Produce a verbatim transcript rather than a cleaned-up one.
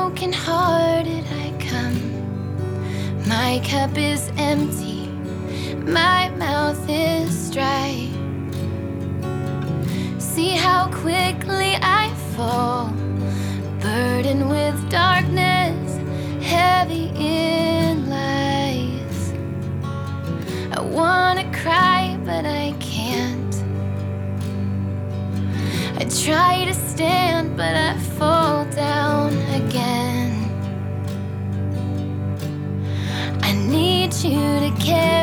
broken hearted I come. My cup is empty, my mouth is dry. See how quickly I fall, burdened with darkness, heavy in lies. I wanna cry, but I can't. I try to stand, but I fall down again. I need you to care.